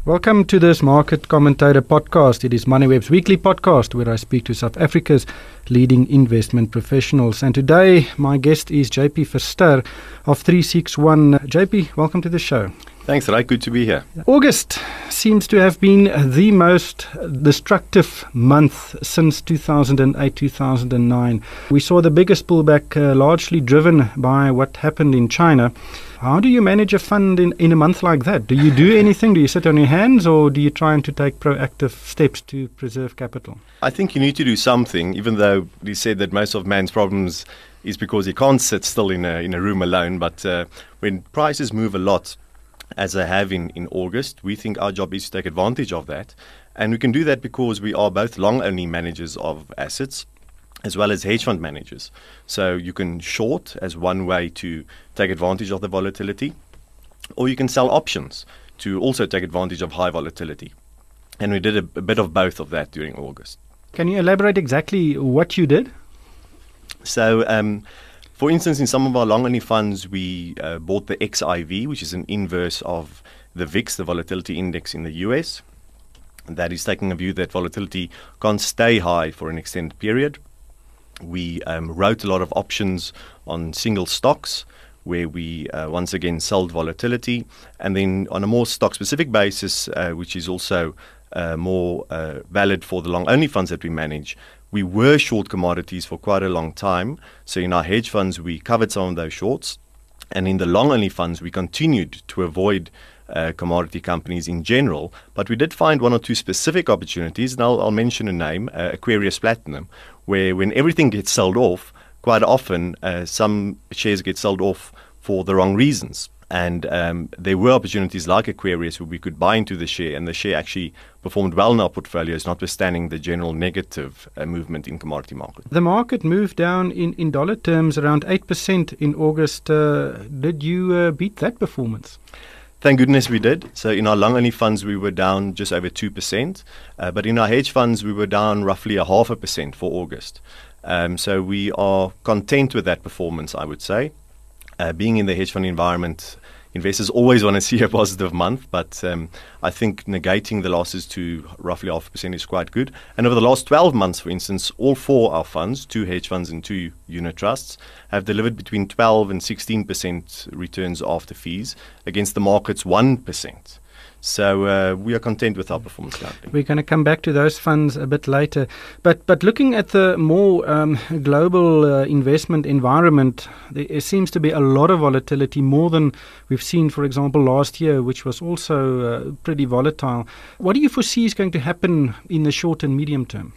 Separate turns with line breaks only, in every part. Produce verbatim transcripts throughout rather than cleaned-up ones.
Welcome to this Market Commentator podcast. It is MoneyWeb's weekly podcast where I speak to South Africa's leading investment professionals. And today, my guest is J P Verster of three sixty-one. J P, welcome to the show.
Thanks, Ray. Good to be here.
August seems to have been the most destructive month since two thousand eight, two thousand nine. We saw the biggest pullback uh, largely driven by what happened in China. How do you manage a fund in, in a month like that? Do you do anything? Do you sit on your hands, or do you try to take proactive steps to preserve capital?
I think you need to do something, even though he said that most of man's problems is because he can't sit still in a, in a room alone. But uh, when prices move a lot, as they have in, in August, we think our job is to take advantage of that. And we can do that because we are both long-only managers of assets as well as hedge fund managers. So you can short as one way to take advantage of the volatility, or you can sell options to also take advantage of high volatility. And we did a, a bit of both of that during August.
Can you elaborate exactly what you did?
So, um, for instance, in some of our long-only funds, we uh, bought the X I V, which is an inverse of the V I X, the volatility index in the U S. And that is taking a view that volatility can't stay high for an extended period. We um, wrote a lot of options on single stocks, where we uh, once again sold volatility. And then on a more stock-specific basis, uh, which is also uh, more uh, valid for the long-only funds that we manage, we were short commodities for quite a long time. So in our hedge funds, we covered some of those shorts. And in the long-only funds, we continued to avoid uh, commodity companies in general. But we did find one or two specific opportunities, and I'll, I'll mention a name, uh, Aquarius Platinum, where when everything gets sold off, quite often uh, some shares get sold off for the wrong reasons. And um, there were opportunities like Aquarius where we could buy into the share, and the share actually performed well in our portfolios, notwithstanding the general negative uh, movement in commodity markets.
The market moved down in, in dollar terms around eight percent in August. Uh, did you uh, beat that performance?
Thank goodness we did. So in our long-only funds, we were down just over two percent. Uh, but in our hedge funds, we were down roughly a half a percent for August. Um, so we are content with that performance, I would say. Uh, being in the hedge fund environment, investors always want to see a positive month, but um, I think negating the losses to roughly half a percent is quite good. And over the last twelve months, for instance, all four our funds, two hedge funds and two unit trusts, have delivered between twelve and sixteen percent returns after fees against the market's one percent. So uh, we are content with our performance currently.
We're going to come back to those funds a bit later. But but looking at the more um, global uh, investment environment, there seems to be a lot of volatility, more than we've seen, for example, last year, which was also uh, pretty volatile. What do you foresee is going to happen in the short and medium term?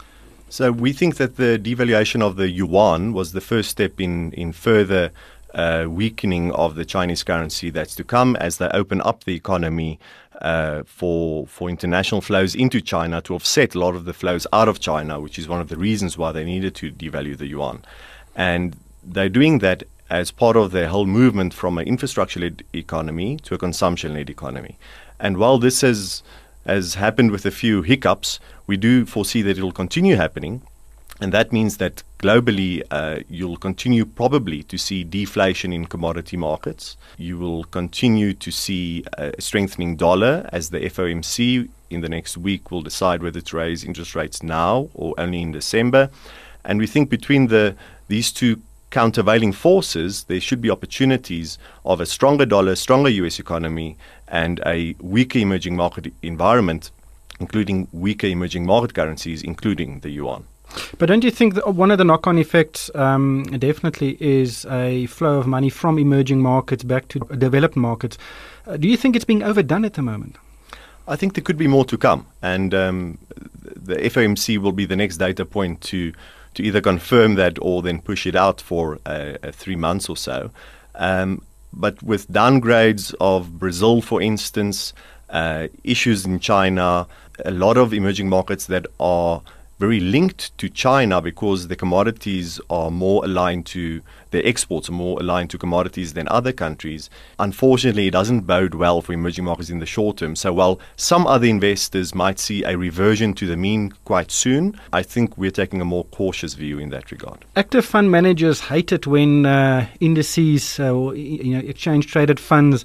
So we think that the devaluation of the yuan was the first step in, in further Uh, weakening of the Chinese currency that's to come as they open up the economy uh, for for international flows into China to offset a lot of the flows out of China, which is one of the reasons why they needed to devalue the yuan. And they're doing that as part of their whole movement from an infrastructure-led economy to a consumption-led economy. And while this has, has happened with a few hiccups, we do foresee that it will continue happening. And that means that globally, uh, you'll continue probably to see deflation in commodity markets. You will continue to see a strengthening dollar as the F O M C in the next week will decide whether to raise interest rates now or only in December. And we think between the these two countervailing forces, there should be opportunities of a stronger dollar, stronger U S economy, and a weaker emerging market environment, including weaker emerging market currencies, including the yuan.
But don't you think that one of the knock-on effects um, definitely is a flow of money from emerging markets back to developed markets? Uh, do you think it's being overdone at the moment?
I think there could be more to come. And um, the F O M C will be the next data point to, to either confirm that or then push it out for uh, uh, three months or so. Um, but with downgrades of Brazil, for instance, uh, issues in China, a lot of emerging markets that are very linked to China because the commodities are more aligned to, their exports are more aligned to commodities than other countries. Unfortunately, it doesn't bode well for emerging markets in the short term. So while some other investors might see a reversion to the mean quite soon, I think we're taking a more cautious view in that regard.
Active fund managers hate it when uh, indices uh, or you know, exchange-traded funds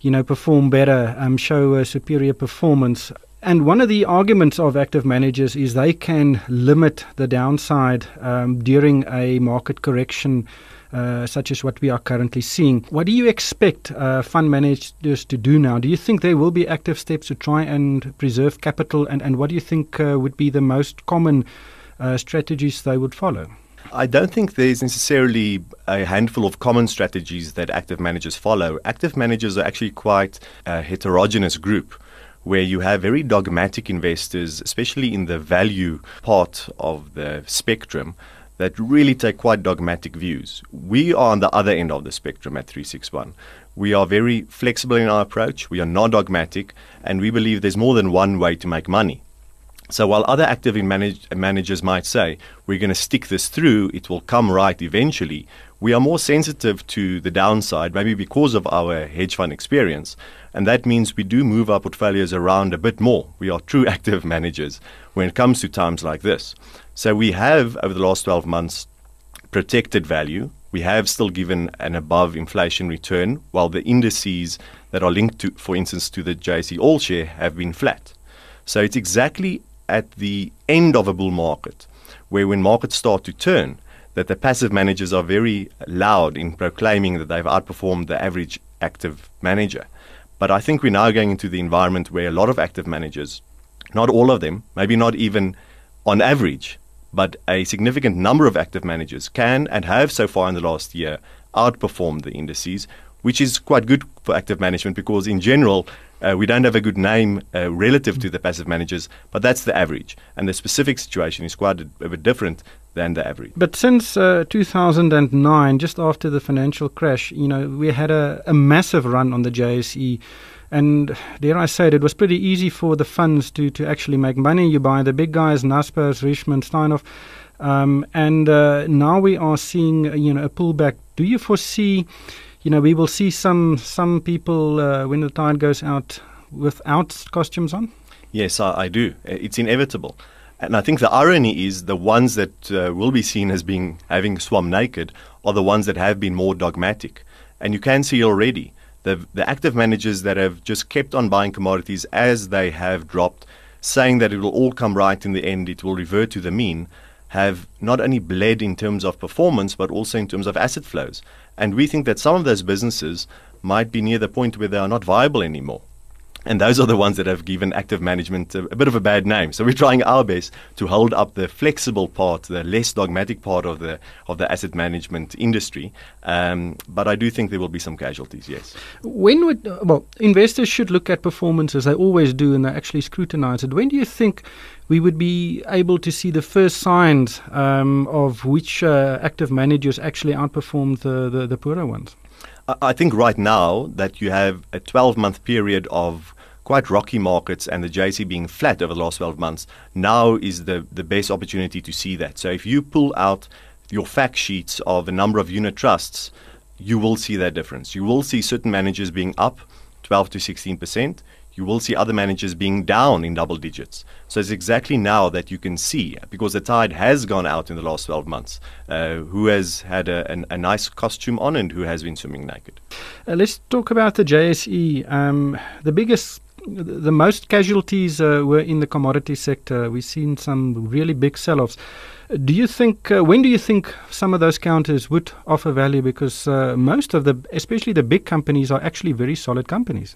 you know, perform better, um, show a superior performance. And one of the arguments of active managers is they can limit the downside um, during a market correction uh, such as what we are currently seeing. What do you expect uh, fund managers to do now? Do you think there will be active steps to try and preserve capital? And, and what do you think uh, would be the most common uh, strategies they would follow?
I don't think there's necessarily a handful of common strategies that active managers follow. Active managers are actually quite a heterogeneous group, where you have very dogmatic investors, especially in the value part of the spectrum, that really take quite dogmatic views. We are on the other end of the spectrum at three sixty-one. We are very flexible in our approach, we are non-dogmatic, and we believe there's more than one way to make money. So while other active manage- managers might say, we're going to stick this through, it will come right eventually, we are more sensitive to the downside, maybe because of our hedge fund experience. And that means we do move our portfolios around a bit more. We are true active managers when it comes to times like this. So we have, over the last twelve months, protected value. We have still given an above inflation return, while the indices that are linked to, for instance, to the J S E All Share have been flat. So it's exactly at the end of a bull market, where when markets start to turn, that the passive managers are very loud in proclaiming that they've outperformed the average active manager. But I think we're now going into the environment where a lot of active managers, not all of them, maybe not even on average, but a significant number of active managers can and have so far in the last year outperformed the indices, which is quite good for active management because in general, uh, we don't have a good name uh, relative to the passive managers, but that's the average. And the specific situation is quite a, a bit different than the average.
But since uh, two thousand nine, just after the financial crash, you know, we had a, a massive run on the J S E. And dare I say it, it was pretty easy for the funds to, to actually make money. You buy the big guys, Naspers, Richmond, Steinhoff. Um, and uh, now we are seeing, you know, a pullback. Do you foresee, you know, we will see some some people uh, when the tide goes out without costumes on?
Yes, I, I do. It's inevitable. And I think the irony is the ones that uh, will be seen as being having swum naked are the ones that have been more dogmatic. And you can see already the the active managers that have just kept on buying commodities as they have dropped, saying that it will all come right in the end, it will revert to the mean, have not only bled in terms of performance, but also in terms of asset flows. And we think that some of those businesses might be near the point where they are not viable anymore. And those are the ones that have given active management a, a bit of a bad name. So we're trying our best to hold up the flexible part, the less dogmatic part of the of the asset management industry. Um, but I do think there will be some casualties, yes.
When would, well, investors should look at performance as they always do and they actually scrutinize it. When do you think we would be able to see the first signs um, of which uh, active managers actually outperform the, the, the poorer ones?
I think right now that you have a twelve-month period of quite rocky markets and the J S E being flat over the last twelve months, now is the, the best opportunity to see that. So if you pull out your fact sheets of a number of unit trusts, you will see that difference. You will see certain managers being up twelve to sixteen percent. You will see other managers being down in double digits. So it's exactly now that you can see, because the tide has gone out in the last twelve months, uh, who has had a, a, a nice costume on and who has been swimming naked.
Uh, let's talk about the J S E. Um, the biggest, the most casualties uh, were in the commodity sector. We've seen some really big sell-offs. Do you think, uh, when do you think some of those counters would offer value? Because uh, most of the, especially the big companies, are actually very solid companies.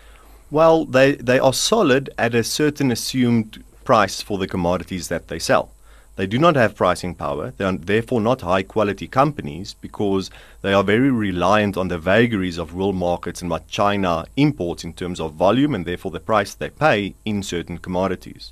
Well, they, they are solid at a certain assumed price for the commodities that they sell. They do not have pricing power. They are therefore not high-quality companies because they are very reliant on the vagaries of world markets and what China imports in terms of volume and therefore the price they pay in certain commodities.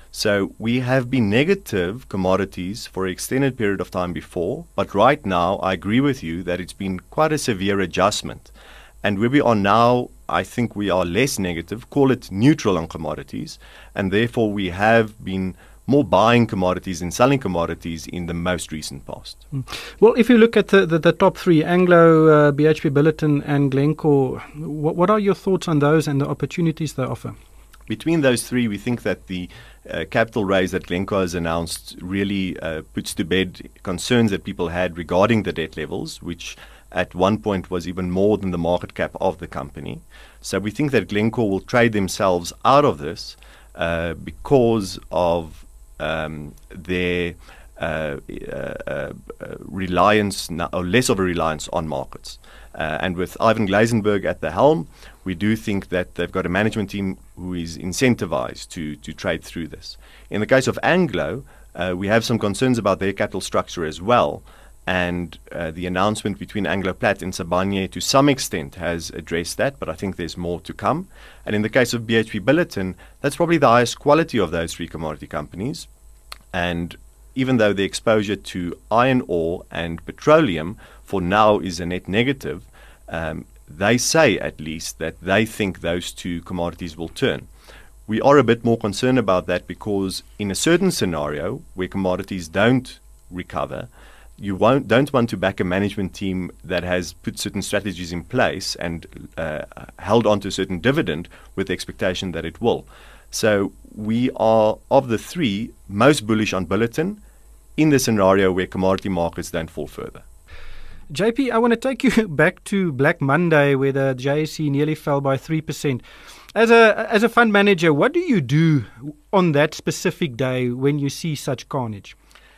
So we have been negative commodities for an extended period of time before, but right now I agree with you that it's been quite a severe adjustment. And where we are now, I think we are less negative, call it neutral on commodities, and therefore we have been more buying commodities than selling commodities in the most recent past.
Mm. Well, if you look at the, the, the top three, Anglo, uh, B H P Billiton and Glencore, what, what are your thoughts on those and the opportunities they offer?
Between those three, we think that the uh, capital raise that Glencore has announced really uh, puts to bed concerns that people had regarding the debt levels, which at one point was even more than the market cap of the company. So we think that Glencore will trade themselves out of this uh, because of um, their uh, uh, uh, reliance, or less of a reliance on markets. Uh, and with Ivan Glasenberg at the helm, we do think that they've got a management team who is incentivized to, to trade through this. In the case of Anglo, uh, we have some concerns about their capital structure as well. And uh, the announcement between Anglo Plat and Sibanye to some extent has addressed that, but I think there's more to come. And in the case of B H P Billiton, that's probably the highest quality of those three commodity companies. And even though the exposure to iron ore and petroleum for now is a net negative, um, they say at least that they think those two commodities will turn. We are a bit more concerned about that because in a certain scenario where commodities don't recover, you won't, don't want to back a management team that has put certain strategies in place and uh, held on to a certain dividend with the expectation that it will. So we are, of the three, most bullish on Billiton in the scenario where commodity markets don't fall further.
J P, I want to take you back to Black Monday where the J S E nearly fell by three percent. As a, as a fund manager, what do you do on that specific day when you see such carnage?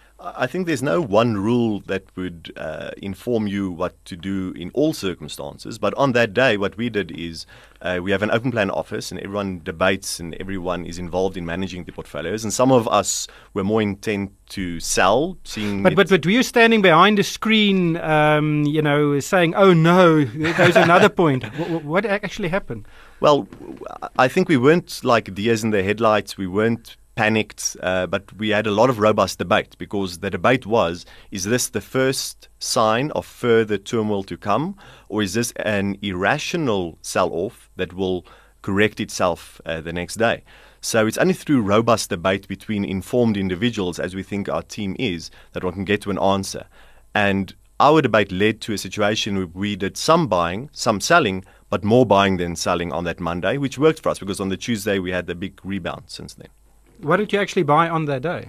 I think there's no one rule that would uh, inform you what to do in all circumstances. But on that day, what we did is uh, we have an open plan office and everyone debates and everyone is involved in managing the portfolios. And some of us were more intent to sell, seeing.
But but, but were you standing behind a screen, um, you know, saying, "Oh no, there goes another point"? What, what actually happened?
Well, I think we weren't like deers in the headlights. We weren't panicked, uh, but we had a lot of robust debate because the debate was, is this the first sign of further turmoil to come, or is this an irrational sell-off that will correct itself uh, the next day? So it's only through robust debate between informed individuals, as we think our team is, that one can get to an answer. And our debate led to a situation where we did some buying, some selling, but more buying than selling on that Monday, which worked for us because on the Tuesday we had the big rebound since then.
What did you actually buy on that day?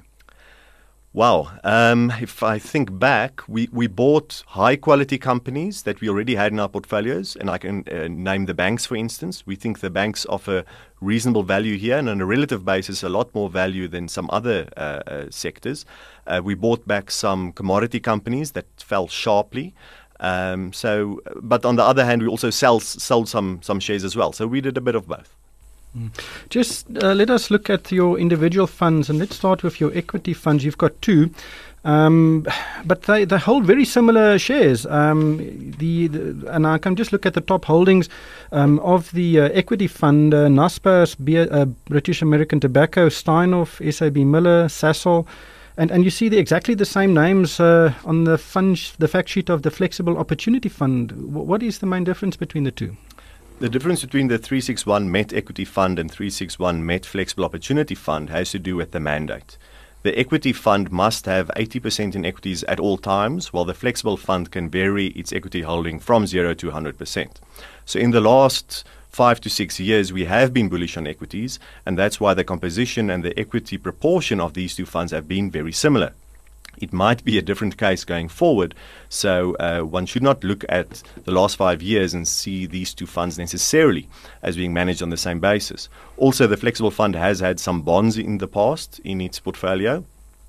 Wow. Um, if I think back, we, we bought high-quality companies that we already had in our portfolios, and I can uh, name the banks, for instance. We think the banks offer reasonable value here, and on a relative basis, a lot more value than some other uh, uh, sectors. Uh, we bought back some commodity companies that fell sharply. Um, so, but on the other hand, we also sell, sold some, some shares as well. So we did a bit of both.
Just uh, let us look at your individual funds, and let's start with your equity funds. You've got two, um, but they, they hold very similar shares. Um, the, the and I can just look at the top holdings um, of the uh, equity fund: uh, Naspers, B- uh, British American Tobacco, Steinhoff, S A B Miller, Sasol. And and you see the exactly the same names uh, on the fund, sh- the fact sheet of the Flexible Opportunity Fund. W- what is the main difference between the two?
The difference between the three sixty-one Met Equity Fund and three sixty-one Met Flexible Opportunity Fund has to do with the mandate. The equity fund must have eighty percent in equities at all times, while the flexible fund can vary its equity holding from zero to one hundred percent. So in the last five to six years, we have been bullish on equities, and that's why the composition and the equity proportion of these two funds have been very similar. It might be a different case going forward, so uh, one should not look at the last five years and see these two funds necessarily as being managed on the same basis. Also, the flexible fund has had some bonds in the past in its portfolio.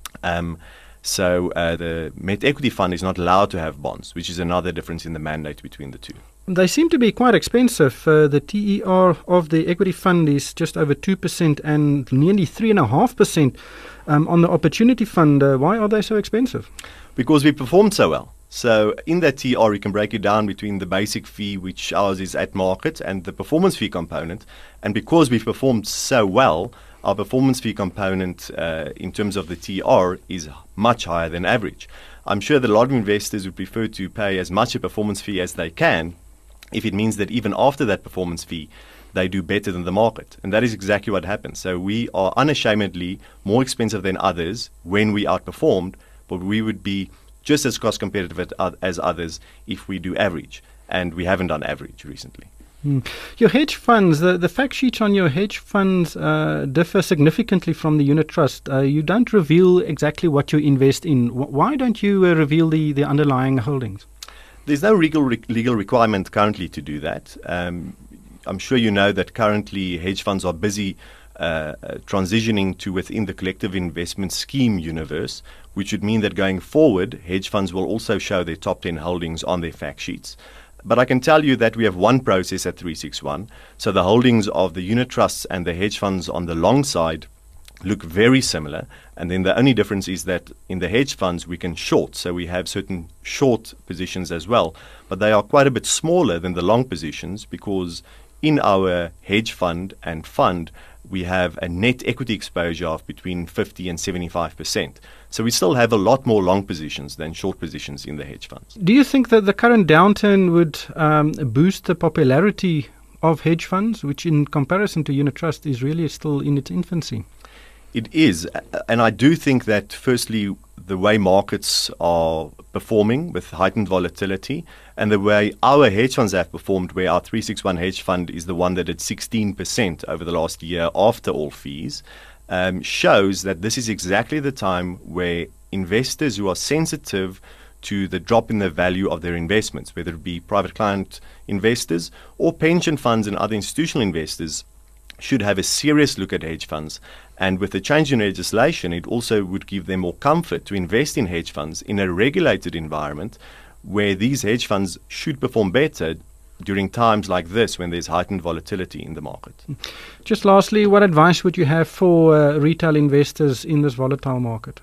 Um, so uh, the Met Equity Fund is not allowed to have bonds, which is another difference in the mandate between the two.
They seem to be quite expensive. Uh, the T E R of the equity fund is just over two percent and nearly three point five percent um, on the opportunity fund. Uh, why are they so expensive?
Because we performed so well. So in that T E R, you can break it down between the basic fee, which ours is at market, and the performance fee component. And because we've performed so well, our performance fee component uh, in terms of the T E R is much higher than average. I'm sure that a lot of investors would prefer to pay as much a performance fee as they can if it means that even after that performance fee, they do better than the market. And that is exactly what happens. So we are unashamedly more expensive than others when we outperformed, but we would be just as cost competitive as others if we do average. And we haven't done average recently.
Mm. Your hedge funds, the, the fact sheets on your hedge funds uh, differ significantly from the unit trust. Uh, you don't reveal exactly what you invest in. W- why don't you uh, reveal the, the underlying holdings?
There's no legal re- legal requirement currently to do that. Um, I'm sure you know that currently hedge funds are busy uh, uh, transitioning to within the collective investment scheme universe, which would mean that going forward, hedge funds will also show their top ten holdings on their fact sheets. But I can tell you that we have one process at three sixty-one. So the holdings of the unit trusts and the hedge funds on the long side look very similar. And then the only difference is that in the hedge funds we can short. So we have certain short positions as well. But they are quite a bit smaller than the long positions, because in our hedge fund and fund we have a net equity exposure of between fifty and seventy-five percent. So we still have a lot more long positions than short positions in the hedge funds.
Do you think that the current downturn would um, boost the popularity of hedge funds, which in comparison to unit trust is really still in its infancy?
It is. And I do think that, firstly, the way markets are performing with heightened volatility and the way our hedge funds have performed, where our three sixty-one hedge fund is the one that did sixteen percent over the last year after all fees, um, shows that this is exactly the time where investors who are sensitive to the drop in the value of their investments, whether it be private client investors or pension funds and other institutional investors, should have a serious look at hedge funds. And with the change in legislation, it also would give them more comfort to invest in hedge funds in a regulated environment where these hedge funds should perform better during times like this when there's heightened volatility in the market.
Just lastly, what advice would you have for uh, retail investors in this volatile market?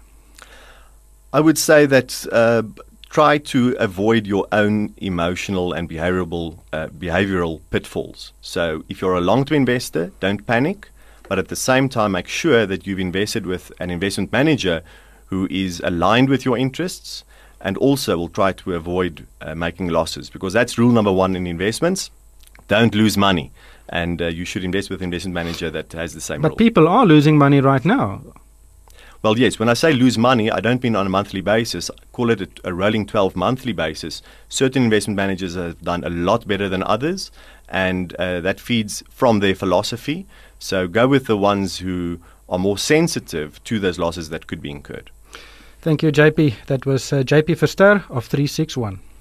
I would say that uh, try to avoid your own emotional and behavioral uh, behavioral pitfalls. So if you're a long-term investor, don't panic, but at the same time make sure that you've invested with an investment manager who is aligned with your interests, and also will try to avoid uh, making losses, because that's rule number one in investments. Don't lose money, and uh, you should invest with an investment manager that has the same
But
rule.
people are losing money right now.
Well, yes, when I say lose money, I don't mean on a monthly basis. I call it a, a rolling twelve monthly basis. Certain investment managers have done a lot better than others, and uh, that feeds from their philosophy. So go with the ones who are more sensitive to those losses that could be incurred.
Thank you, J P. That was uh, J P Verster of three sixty-one.